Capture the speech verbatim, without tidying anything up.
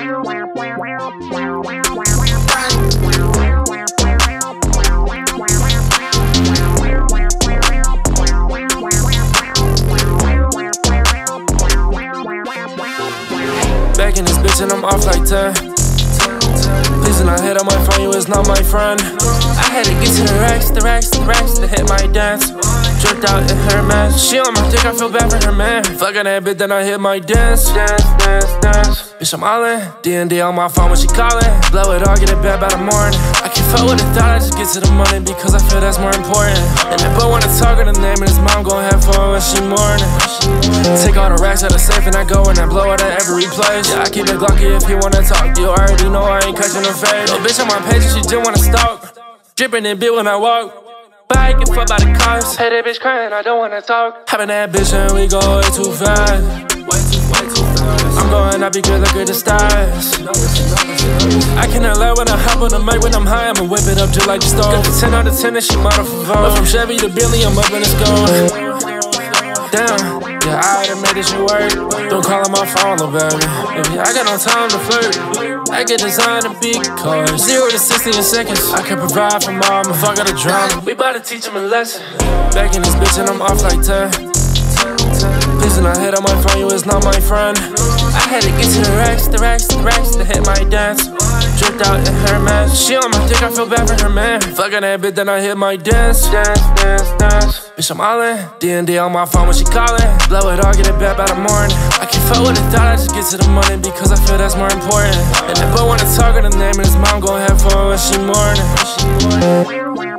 Back in this bitch and I'm off like ten. Please do not hit on my phone, you is not my friend. I had to get to the racks, the racks, the racks to hit my dance. Dripped out in her mess. She on my dick, I feel bad for her man. Fucking that bitch, then I hit my dance. Dance, dance, dance. Bitch, I'm all in. D and D on my phone when she callin'. Blow it all, get it back by the morning. I can't fuck with the thought, I just get to the money because I feel that's more important. And if I wanna talk her the name of his mom, gon' have fun when she mourning. Take all the racks out of safe and I go and I blow it at every place. Yeah, I keep it Glocky if you wanna talk. You already know I ain't catching the fade. Little bitch on my page and she just wanna stalk. Drippin' in bit when I walk. But I get fucked by the cops. Hey, that bitch crying, I don't wanna talk. Hoppin' that bitch and we go way too fast. Way too, way too fast. I'm going up because I get the stars. I cannot lie when I hop on the mic. When I'm high, I'ma whip it up just like the stove. Got the ten out of ten and she model for Vogue. But from Chevy to Billy, I'm up in the score. Damn, yeah, I done made this shit work. Don't call on my phone, little baby. Baby, I got no time to flirt. I get designed to big cars. Zero to sixty in seconds. I can provide for mom if I got a drama. We bout to teach him a lesson. Back in this bitch and I'm off like ten. Please do not hit on my phone, you is not my friend. I had to get to the racks, the racks, the racks to hit my dance. Dripped out in her mess. She on my dick, I feel bad for her man. Fucking that bitch, then I hit my dance. Dance, dance, dance. Bitch, I'm all in. D and D on my phone when she callin'. Blow it all, get it back by the morning. I can't fuck with the thought, I just get to the money because I feel that's more important. And if I wanna talk her the name of his mom, gon' have fun when she mourning.